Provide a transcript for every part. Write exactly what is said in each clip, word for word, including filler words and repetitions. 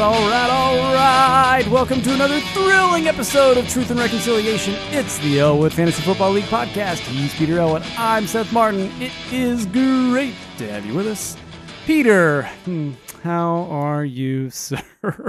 right, all right, all right. Welcome to another thrilling episode of Truth and Reconciliation. It's the Elwood Fantasy Football League podcast. He's Peter Elwood. I'm Seth Martin. It is great to have you with us. Peter, hmm, how are you, sir?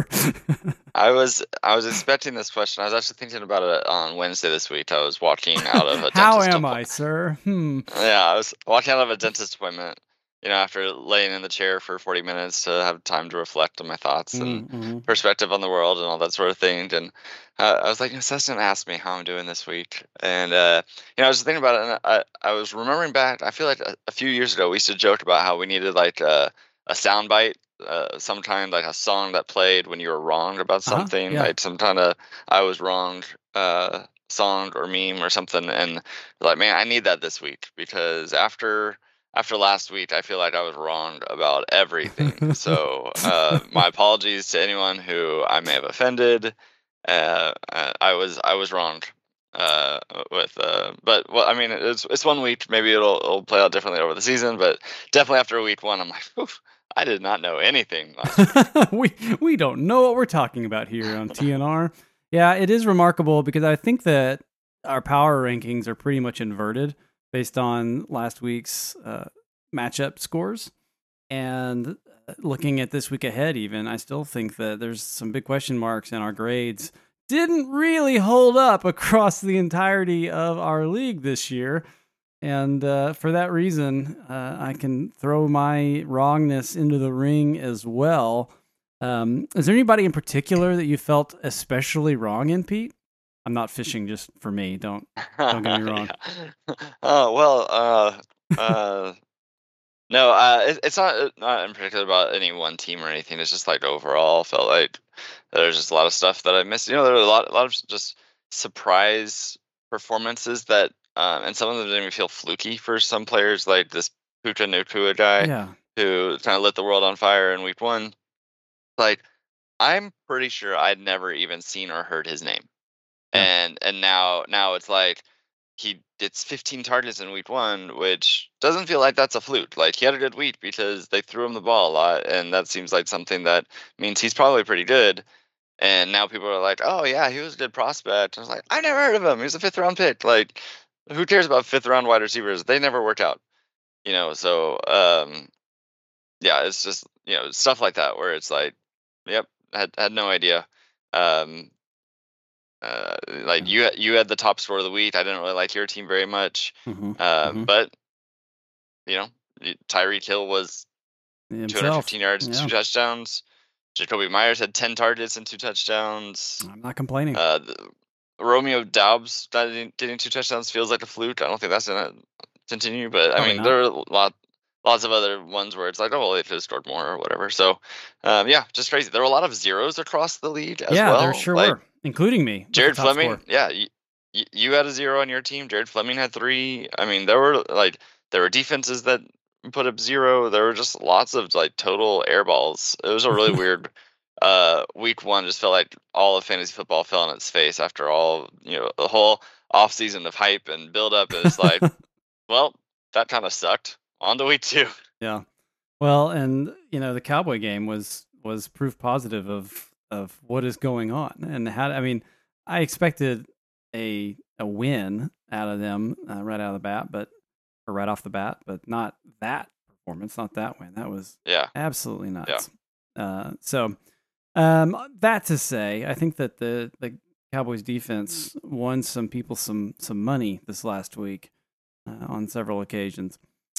I was I was expecting this question. I was actually thinking about it on Wednesday this week. I was walking out of a dentist How am appointment. I, sir? Hmm. Yeah, I was walking out of a dentist appointment, you know, after laying in the chair for forty minutes to have time to reflect on my thoughts and Mm-hmm. perspective on the world and all that sort of thing. And uh, I was like, Seston asked me how I'm doing this week. And, uh, you know, I was thinking about it, and I, I was remembering back, I feel like a, a few years ago, we used to joke about how we needed, like, a, a sound bite. Uh, sometime like a song that played when you were wrong about Uh-huh, something, yeah. like some kind of I was wrong uh, song or meme or something, and like, man, I need that this week because after after last week, I feel like I was wrong about everything. So uh, my apologies to anyone who I may have offended. Uh, uh, I was I was wrong. Uh, with uh, but well, I mean, it's it's one week. Maybe it'll it'll play out differently over the season, but definitely after week one, I'm like, oof, I did not know anything last week. we we don't know what we're talking about here on T N R. Yeah, it is remarkable because I think that our power rankings are pretty much inverted based on last week's uh, matchup scores. And looking at this week ahead, even, I still think that there's some big question marks in our grades. Didn't really hold up across the entirety of our league this year. And uh, for that reason, uh, I can throw my wrongness into the ring as well. Um, is there anybody in particular that you felt especially wrong in, Pete? I'm not fishing just for me. Don't don't get me wrong. Yeah. Oh well, uh, uh, no, uh, it, it's not not in particular about any one team or anything. It's just like overall felt like there's just a lot of stuff that I missed. You know, there were a lot a lot of just surprise performances that. Um, and some of them didn't even feel fluky for some players, like this Puka Nacua guy Yeah. who kind of lit the world on fire in week one. Like, I'm pretty sure I'd never even seen or heard his name, Yeah. and and now now it's like he gets fifteen targets in week one, which doesn't feel like that's a fluke. Like, he had a good week because they threw him the ball a lot, and that seems like something that means he's probably pretty good. And now people are like, "Oh yeah, he was a good prospect." I was like, "I never heard of him. He was a fifth round pick." Like, who cares about fifth round wide receivers? They never work out, you know. So, um, yeah, it's just, you know, stuff like that where it's like, yep, had had no idea. Um, uh, like Yeah. you you had the top score of the week. I didn't really like your team very much, Mm-hmm. um, Mm-hmm. but you know, y- Tyreek Hill was two hundred Himself. fifteen yards, Yeah. two touchdowns. Jacoby Myers had ten targets and two touchdowns. I'm not complaining. Uh, the, Romeo Doubs getting, getting two touchdowns feels like a fluke. I don't think that's gonna continue, but I Probably mean, not. there are a lot, lots of other ones where it's like, oh, well, they could have scored more or whatever. So, um, yeah, just crazy. There were a lot of zeros across the league as yeah, well. there sure like, were, including me. with Jared the top Fleming, score. yeah, you, you had a zero on your team. Jared Fleming had three. I mean, there were like there were defenses that put up zero. There were just lots of like total air balls. It was a really weird. Uh, week one just felt like all of fantasy football fell on its face after all, you know, the whole off season of hype and build up. It's like, well, that kind of sucked. On to week two. Yeah. Well, and you know, the Cowboy game was was proof positive of of what is going on and how. I mean, I expected a a win out of them uh, right out of the bat, but or right off the bat, but not that performance, not that win. That was Yeah, absolutely nuts. Uh, so. Um, that to say, I think that the, the Cowboys defense won some people some some money this last week uh, on several occasions.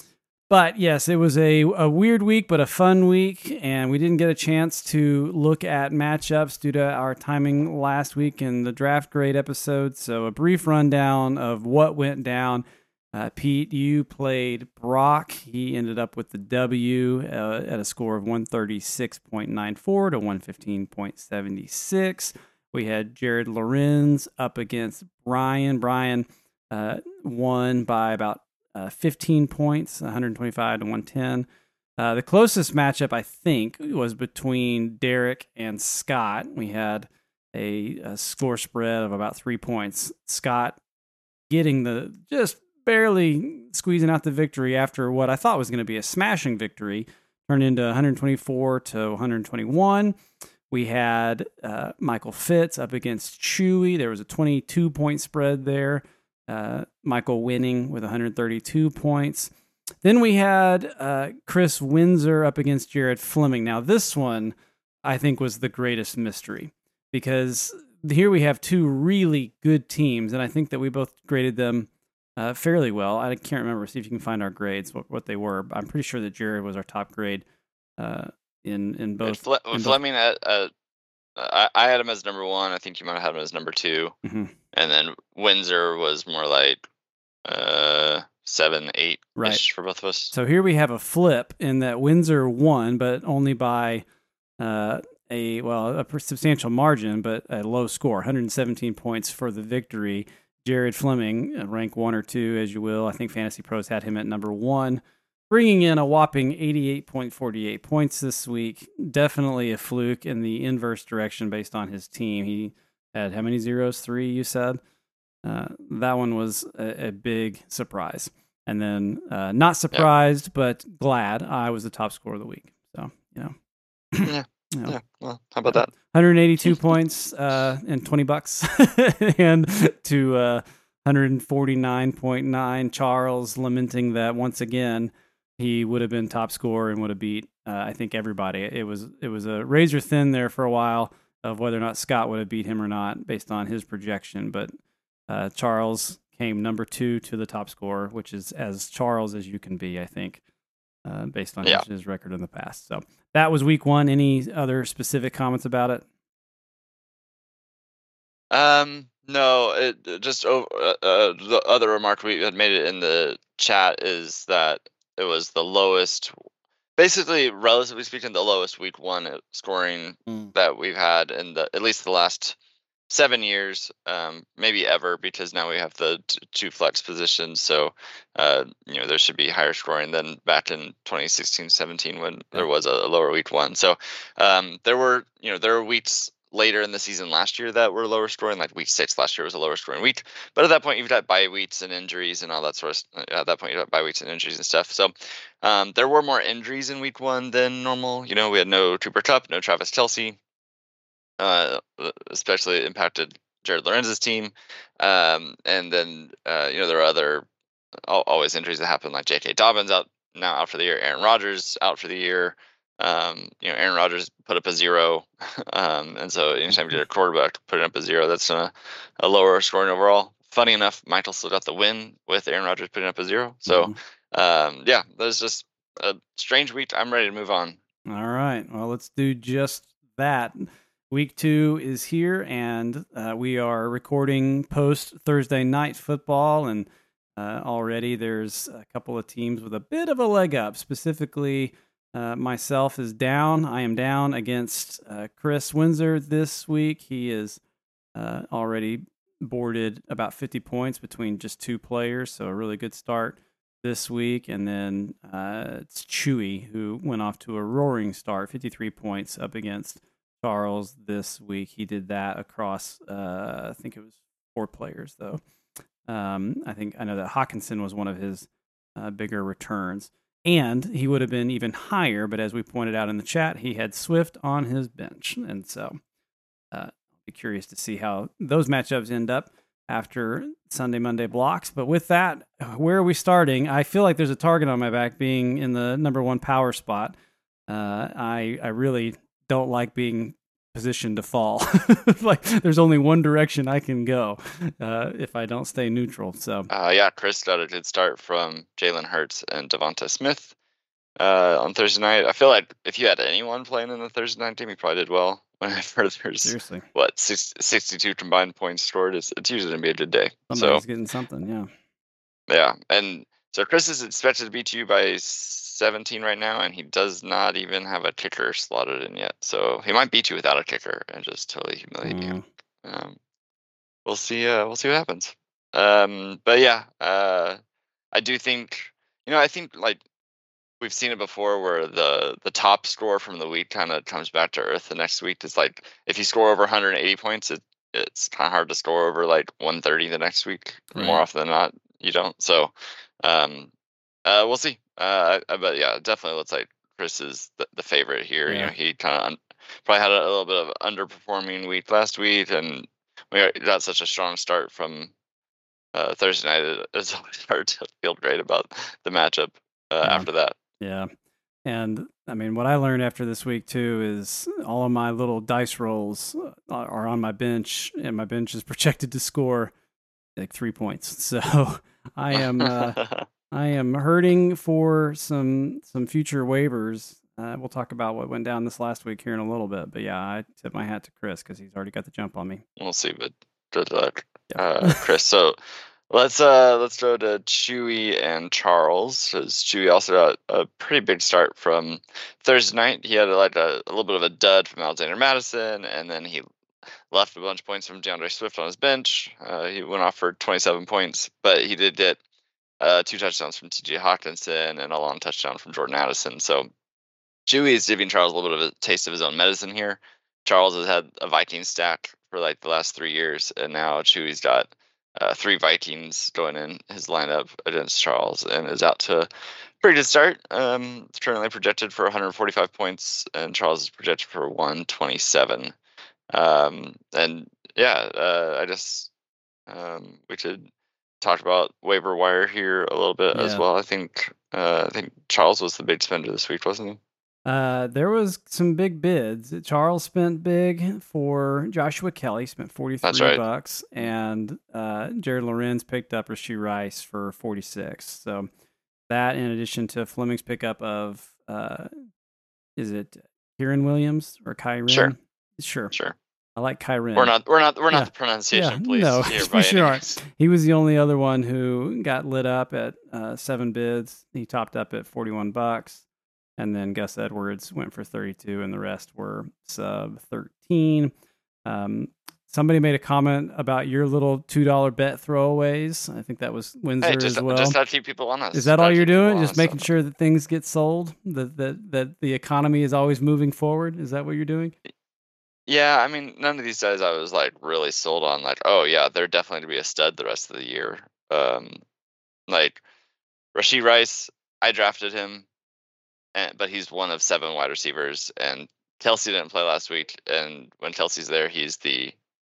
But yes, it was a, a weird week, but a fun week, and we didn't get a chance to look at matchups due to our timing last week in the draft grade episode. So a brief rundown of what went down. Uh, Pete, you played Brock. He ended up with the W uh, at a score of one thirty-six point nine four to one fifteen point seven six. We had Jared Lorenz up against Brian. Brian uh, won by about uh, fifteen points, one twenty-five to one ten. Uh, the closest matchup, I think, was between Derek and Scott. We had a, a score spread of about three points. Scott getting the just barely squeezing out the victory after what I thought was going to be a smashing victory, turned into one twenty-four to one twenty-one, We had uh, Michael Fitz up against Chewy. There was a twenty-two point spread there. Uh, Michael winning with one hundred thirty-two points. Then we had uh, Chris Windsor up against Jared Fleming. Now, this one I think was the greatest mystery because here we have two really good teams, and I think that we both graded them uh, fairly well. I can't remember. See if you can find our grades, what, what they were. I'm pretty sure that Jared was our top grade uh, in in both. Fle- in both. Fleming, at, uh, I, I had him as number one. I think you might have had him as number two. Mm-hmm. And then Windsor was more like uh, seven, eight right. for both of us. So here we have a flip in that Windsor won, but only by uh, a, well, a substantial margin, but a low score, one hundred seventeen points for the victory. Jared Fleming, rank one or two, as you will. I think Fantasy Pros had him at number one, bringing in a whopping eighty-eight point four eight points this week. Definitely a fluke in the inverse direction based on his team. He had how many zeros? Three, you said? Uh, that one was a, a big surprise. And then uh, not surprised, yep. but glad I was the top scorer of the week. So, you know. yeah. You know, yeah. Well, how about that? one hundred eighty-two points uh, and twenty bucks. And to uh, one hundred forty-nine point nine, Charles lamenting that once again he would have been top scorer and would have beat, uh, I think, everybody. It was it was a razor thin there for a while of whether or not Scott would have beat him or not based on his projection. But uh, Charles came number two to the top scorer, which is as Charles as you can be, I think, uh, based on yeah. his, his record in the past. So that was week one. Any other specific comments about it? Um, no, it just uh, uh, the other remark we had made it in the chat is that it was the lowest, basically, relatively speaking, the lowest week one scoring mm. that we've had in the at least the last seven years, um, maybe ever, because now we have the t- two flex positions. So, uh, you know, there should be higher scoring than back in twenty sixteen seventeen when there was a, a lower week one. So, um, there were, you know, there were weeks later in the season last year that were lower scoring, like week six last year was a lower scoring week. But at that point, you've got bye weeks and injuries and all that sort of stuff. At that point, you've got bye weeks and injuries and stuff. So, um, there were more injuries in week one than normal. You know, we had no Cooper Kupp, no Travis Kelce. Uh, especially impacted Jared Lorenz's team. Um, and then, uh, you know, there are other always injuries that happen, like J K. Dobbins out now out for the year, Aaron Rodgers out for the year. Um, you know, Aaron Rodgers put up a zero. um, and so anytime you get a quarterback putting up a zero, that's a, a lower scoring overall. Funny enough, Michael still got the win with Aaron Rodgers putting up a zero. So, mm-hmm. um, yeah, there's just a strange week. I'm ready to move on. All right. Well, let's do just that. Week two is here, and uh, we are recording post Thursday night football, and uh, already there's a couple of teams with a bit of a leg up. Specifically, uh, myself is down. I am down against uh, Chris Windsor this week. He is uh, already boarded about fifty points between just two players, so a really good start this week. And then uh, it's Chewy, who went off to a roaring start, fifty-three points up against Charles this week. He did that across, uh, I think it was four players, though. Um, I think I know that Hawkinson was one of his uh, bigger returns, and he would have been even higher. But as we pointed out in the chat, he had Swift on his bench, and so uh, I'll be curious to see how those matchups end up after Sunday, Monday blocks. But with that, where are we starting? I feel like there's a target on my back, being in the number one power spot. Uh, I I really. don't like being positioned to fall. Like there's only one direction I can go uh, if I don't stay neutral. So uh, yeah, Chris got a good start from Jalen Hurts and Devonta Smith uh, on Thursday night. I feel like if you had anyone playing in the Thursday night game, you probably did well. Whenever there's seriously what six, sixty-two combined points scored, it's, it's usually gonna be a good day. Somebody's so getting something, yeah, yeah, and so Chris is expected to beat you by seventeen right now, and he does not even have a kicker slotted in yet. So he might beat you without a kicker and just totally humiliate mm. you. Um, we'll see. Uh, we'll see what happens. Um, but yeah, uh, I do think you know. I think like we've seen it before, where the the top score from the week kind of comes back to earth the next week. It's like if you score over one hundred eighty points, it it's kind of hard to score over like one thirty the next week. Right. More often than not, you don't. So. Um, uh, we'll see. Uh, I, but yeah, definitely looks like Chris is the, the favorite here. Yeah. You know, he kind of un- probably had a, a little bit of underperforming week last week, and we got such a strong start from uh, Thursday night. It's always hard to feel great about the matchup uh, Yeah. after that. Yeah. And I mean, what I learned after this week too is all of my little dice rolls are on my bench, and my bench is projected to score like three points. So I am uh, I am hurting for some some future waivers. Uh, we'll talk about what went down this last week here in a little bit. But yeah, I tip my hat to Chris because he's already got the jump on me. We'll see, but good luck, uh, Chris. So let's uh let's go to Chewy and Charles, because Chewy also got a pretty big start from Thursday night. He had like a, a little bit of a dud from Alexander Madison, and then he left a bunch of points from DeAndre Swift on his bench. Uh, he went off for twenty-seven points, but he did get uh, two touchdowns from T J Hawkinson and a long touchdown from Jordan Addison. So Chewy is giving Charles a little bit of a taste of his own medicine here. Charles has had a Vikings stack for like the last three years, and now Chewy's got uh, three Vikings going in his lineup against Charles, and is out to a pretty good start. Um, it's currently projected for one hundred forty-five points, and Charles is projected for one twenty-seven. Um, and yeah, uh, I just um, we could talk about waiver wire here a little bit yeah. as well. I think uh, I think Charles was the big spender this week, wasn't he? Uh, there was some big bids. Charles spent big for Joshua Kelly, spent forty-three right. bucks, and uh, Jared Lorenz picked up Rashee Rice for forty-six. So that, in addition to Fleming's pickup of, uh, is it Kyren Williams or Kyren? Sure, sure, sure. I like Kyren. We're not, we're not, we're not yeah. the pronunciation, yeah, please. No, here for sure. He was the only other one who got lit up at uh, seven bids. He topped up at forty-one bucks. And then Gus Edwards went for thirty-two, and the rest were sub thirteen. Um, somebody made a comment about your little two dollar bet throwaways. I think that was Windsor hey, just, as well. Just to keep people honest. Is that all you're doing? Just making honest. sure that things get sold? That, that, that the economy is always moving forward? Is that what you're doing? Yeah, I mean, none of these guys I was like really sold on. Like, oh yeah, they're definitely to be a stud the rest of the year. Um, like Rashee Rice, I drafted him. And, but he's one of seven wide receivers, and Kelsey didn't play last week. And when Kelsey's there, he's the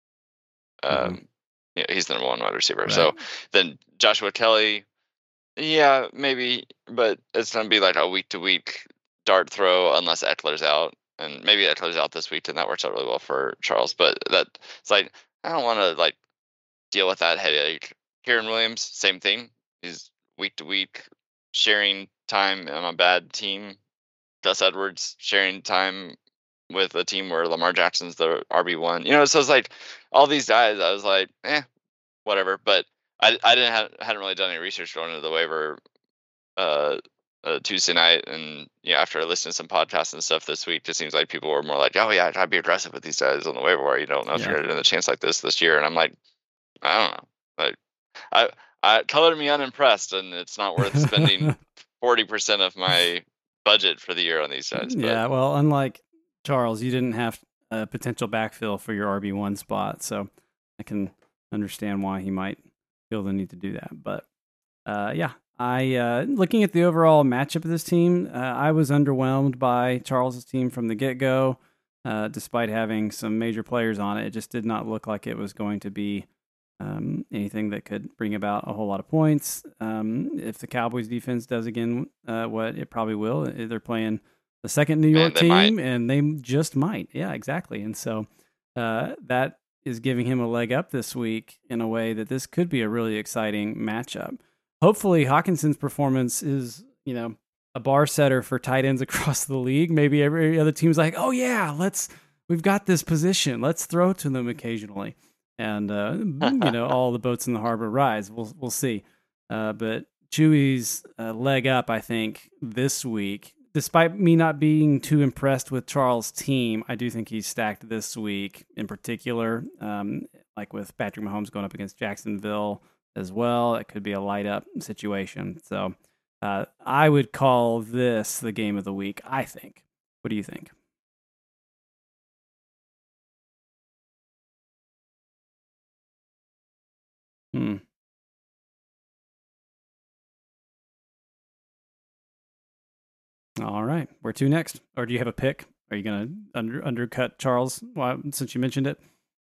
um, mm-hmm. yeah, he's the number one wide receiver. Right. So then Joshua Kelly, yeah, maybe, but it's gonna be like a week to week dart throw unless Eckler's out, and maybe Eckler's out this week, and that works out really well for Charles. But that it's like I don't want to like deal with that headache. Kyren Williams, same thing. He's week to week sharing time on a bad team. Gus Edwards sharing time with a team where Lamar Jackson's the R B one. You know, so it's like all these guys, I was like, eh, whatever. But I I didn't have, hadn't really done any research going into the waiver uh, uh Tuesday night, and you know, after listening to some podcasts and stuff this week, it seems like people were more like, oh yeah, I'd be aggressive with these guys on the waiver wire. You don't know if yeah. you're getting a chance like this this year, and I'm like, I don't know, like I I colored me unimpressed, and it's not worth spending forty percent of my budget for the year on these guys. But. Yeah, well, unlike Charles, you didn't have a potential backfill for your R B one spot, so I can understand why he might feel the need to do that. But uh, yeah, I uh, looking at the overall matchup of this team, uh, I was underwhelmed by Charles's team from the get-go. Uh, despite having some major players on it, it just did not look like it was going to be Um, anything that could bring about a whole lot of points. Um, if the Cowboys defense does again uh, what it probably will, they're playing the second New York team, might. and they just might. Yeah, exactly. And so uh, that is giving him a leg up this week in a way that this could be a really exciting matchup. Hopefully, Hawkinson's performance is, you know, a bar setter for tight ends across the league. Maybe every other team's like, oh yeah, let's we've got this position. Let's throw to them occasionally. And, uh, you know, all the boats in the harbor rise. We'll we'll see. Uh, but Chewy's uh, leg up, I think, this week, despite me not being too impressed with Charles' team, I do think he's stacked this week in particular, um, like with Patrick Mahomes going up against Jacksonville as well. It could be a light up situation. So uh, I would call this the game of the week, I think. What do you think? Hmm. All right. Where to next? Or do you have a pick? Are you going to under, undercut Charles well, since you mentioned it?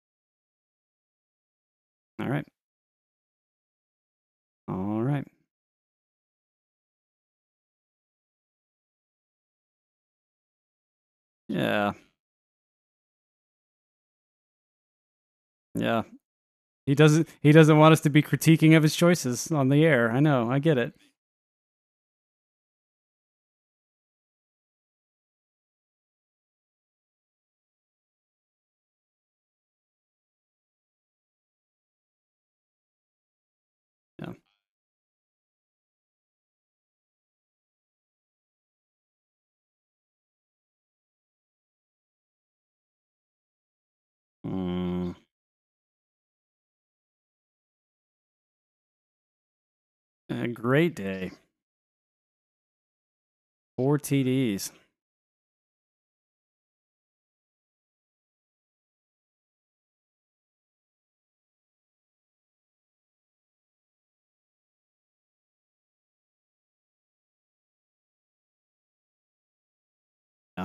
All right. All right. Yeah. Yeah. He doesn't he doesn't want us to be critiquing of his choices on the air. I know. I get it. Yeah. Mm, a great day. Four T Ds. Yeah.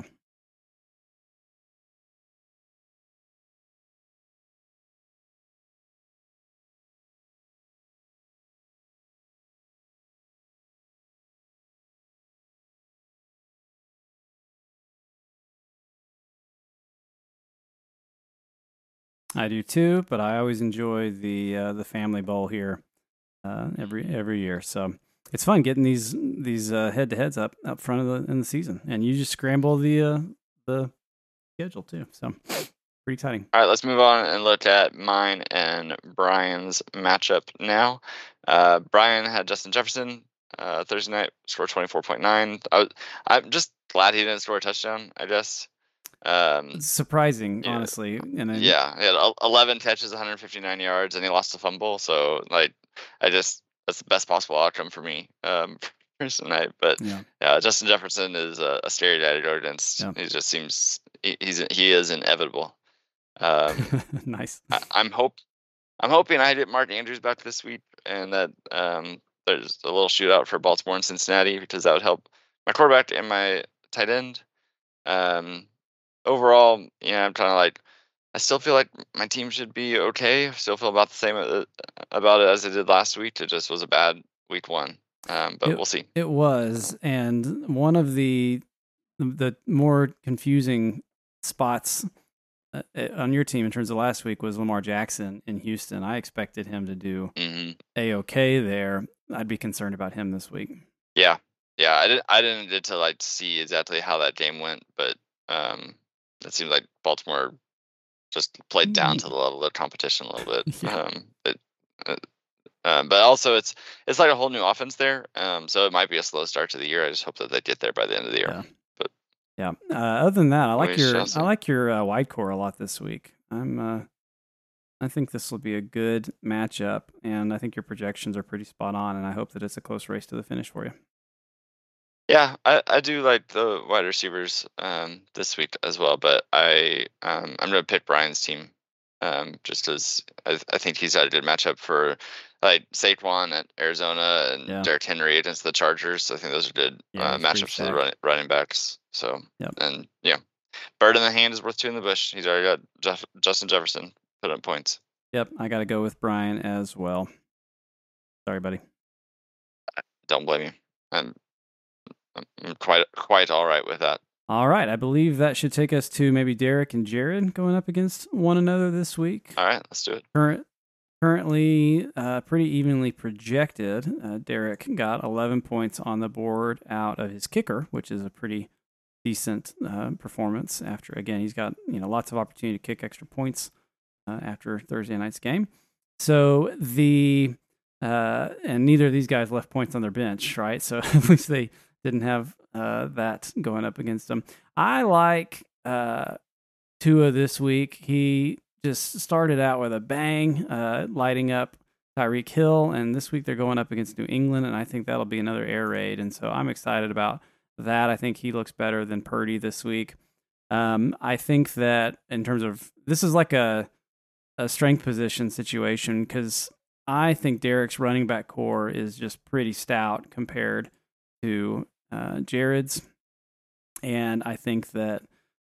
I do too, but I always enjoy the uh, the family bowl here uh, every every year. So it's fun getting these these uh, head to heads up up front of the in the season, and you just scramble the uh, the schedule too. So pretty exciting. All right, let's move on and look at mine and Brian's matchup now. Uh, Brian had Justin Jefferson uh, Thursday night, scored twenty-four point nine. I was, I'm just glad he didn't score a touchdown, I guess. Um, It's surprising, yeah, honestly. And then, yeah, he had el- eleven catches, one hundred fifty-nine yards, and he lost a fumble. So, like, I just, that's the best possible outcome for me um, for tonight. But yeah, yeah, Justin Jefferson is a, a stereotype to go against. Yeah. He just seems, he, he's he is inevitable. Um, nice. I, I'm hope I'm hoping I get Mark Andrews back this week, and that um, there's a little shootout for Baltimore and Cincinnati, because that would help my quarterback and my tight end. Um, overall, yeah, I'm trying to like. I still feel like my team should be okay. I still feel about the same uh, about it as I did last week. It just was a bad week one, um, but It, we'll see. It was, and one of the the more confusing spots uh, on your team in terms of last week was Lamar Jackson in Houston. I expected him to do Mm-hmm. a-okay there. I'd be concerned about him this week. Yeah, yeah. I didn't. I didn't get to like see exactly how that game went, but um, it seems like Baltimore just played down to the level of competition a little bit. Yeah. Um, it, uh, um, but also it's it's like a whole new offense there. Um, so it might be a slow start to the year. I just hope that they get there by the end of the year. Yeah. But yeah. Uh, other than that, I like we your shall I see. like your uh, wide core a lot this week. I'm uh, I think this will be a good matchup, and I think your projections are pretty spot on. And I hope that it's a close race to the finish for you. Yeah, I, I do like the wide receivers um, this week as well, but I um, I'm gonna pick Brian's team um, just as I, I think he's had a good matchup for like Saquon at Arizona and Yeah. Derrick Henry against the Chargers. I think those are good Yeah, uh, he's pretty matchups for the stacked. running, running backs. So Yep. and yeah, bird in the hand is worth two in the bush. He's already got Jeff, Justin Jefferson put up points. Yep, I got to go with Brian as well. Sorry, buddy. Don't blame you. I'm, I'm quite quite all right with that. All right, I believe that should take us to maybe Derek and Jared going up against one another this week. All right, let's do it. Current, currently, uh, pretty evenly projected. Uh, Derek got eleven points on the board out of his kicker, which is a pretty decent uh, performance. After again, he's got you know lots of opportunity to kick extra points uh, after Thursday night's game. So the uh, and neither of these guys left points on their bench, right? So at least they didn't have uh, that going up against them. I like uh, Tua this week. He just started out with a bang, uh, lighting up Tyreek Hill, and this week they're going up against New England, and I think that'll be another air raid, and so I'm excited about that. I think he looks better than Purdy this week. Um, I think that in terms of this is like a a strength position situation because I think Derek's running back core is just pretty stout compared to uh, Jared's, and I think that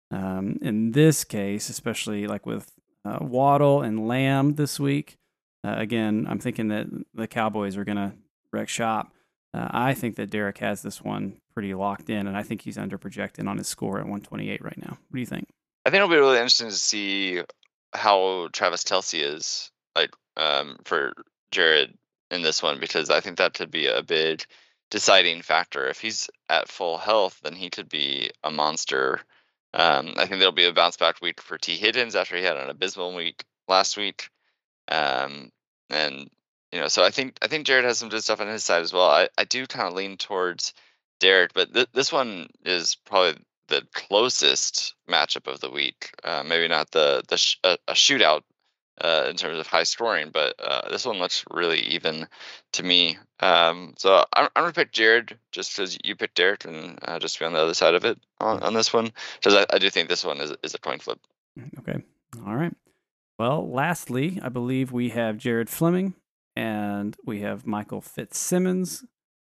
Um, in this case, especially like with uh, Waddle and Lamb this week, uh, again, I'm thinking that the Cowboys are going to wreck shop. Uh, I think that Derek has this one pretty locked in, and I think he's under projected on his score at one twenty-eight right now. What do you think? I think it'll be really interesting to see how Travis Kelce is like um, for Jared in this one, because I think that could be a big deciding factor. If he's at full health, then he could be a monster. Um, I think there'll be a bounce back week for T. Higgins after he had an abysmal week last week. Um, and you know, so I think I think Jared has some good stuff on his side as well. I, I do kind of lean towards Derek, but th- this one is probably the closest matchup of the week. Uh, maybe not the the sh- a, a shootout uh, in terms of high scoring, but uh, this one looks really even to me. Um, so I'm, I'm gonna pick Jared just because you picked Derek, and uh, just to be on the other side of it on, on this one, because I, I do think this one is is a coin flip. Okay, all right. Well, lastly, I believe we have Jared Fleming and we have Michael Fitzsimmons.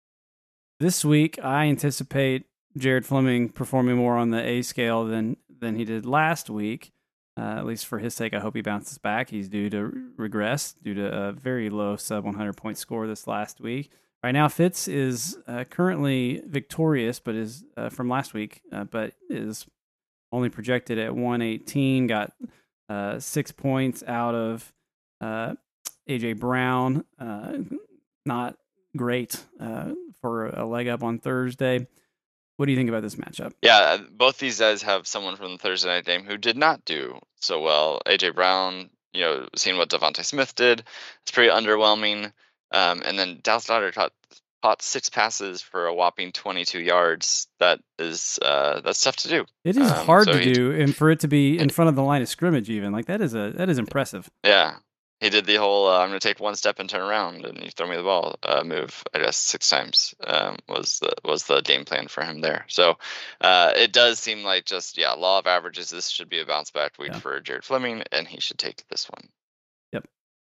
This week, I anticipate Jared Fleming performing more on the A scale than than he did last week. Uh, at least for his sake, I hope he bounces back. He's due to regress due to a very low sub one hundred point score this last week. Right now, Fitz is uh, currently victorious, but is uh, from last week, uh, but is only projected at one eighteen. Got uh, six points out of uh, A J Brown. Uh, not great uh, for a leg up on Thursday. What do you think about this matchup? Yeah, both these guys have someone from the Thursday night game who did not do so well. A J Brown, you know, seeing what Devontae Smith did, it's pretty underwhelming. Um, and then Dallas Goedert caught, caught six passes for a whopping twenty-two yards. That is uh, that's tough to do. It is um, hard so to he, do, and for it to be in front of the line of scrimmage, even like that is a that is impressive. Yeah. He did the whole uh, "I'm going to take one step and turn around and you throw me the ball" uh, move. I guess six times um, was the was the game plan for him there. So uh, it does seem like just yeah, law of averages. This should be a bounce back week yeah. for Jared Fleming, and he should take this one. Yep,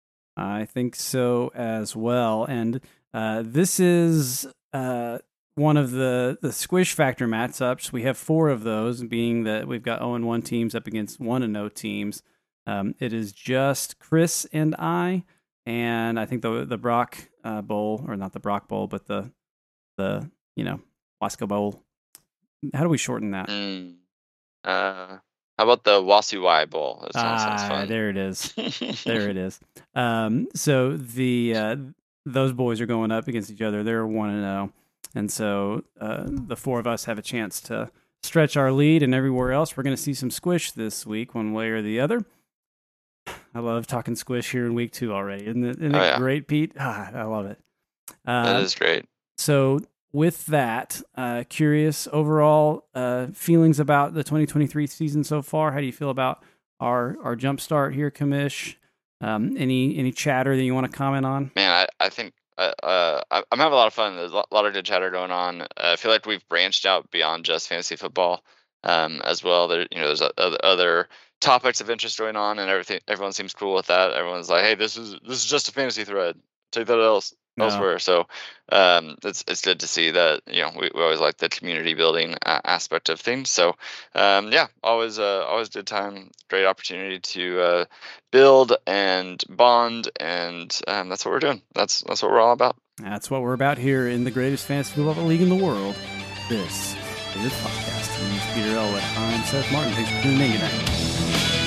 I think so as well. And uh, this is uh, one of the the squish factor matchups. We have four of those, being that we've got zero and one teams up against one and no teams. Um, it is just Chris and I, and I think the the Brock uh, Bowl, or not the Brock Bowl, but the the you know Wasco Bowl. How do we shorten that? Mm, uh, how about the Wasuwai Bowl? That sounds, ah, sounds fun. There it is. There it is. Um, so the uh, those boys are going up against each other. They're one and zero, and so uh, the four of us have a chance to stretch our lead. And everywhere else, we're going to see some squish this week, one way or the other. I love talking squish here in week two already. Isn't it, isn't it oh, yeah. great, Pete? Ah, I love it. Uh, that is great. So with that, uh, curious overall uh, feelings about the twenty twenty-three season so far. How do you feel about our our jump start here, Commish? Um, any any chatter that you want to comment on? Man, I, I think uh, uh, I'm having a lot of fun. There's a lot of good chatter going on. Uh, I feel like we've branched out beyond just fantasy football um, as well. There, you know, there's other, other topics of interest going on, and everything. Everyone seems cool with that. Everyone's like, "Hey, this is this is just a fantasy thread. Take that else no. elsewhere." So um, it's it's good to see that. You know, we, we always like the community building uh, aspect of things. So um, yeah, always uh, always good time, great opportunity to uh, build and bond, and um, that's what we're doing. That's that's what we're all about. That's what we're about here in the greatest fantasy football league in the world. This is the podcast. I'm Peter Elwood. I'm Seth Martin. Thanks for tuning in. Good night.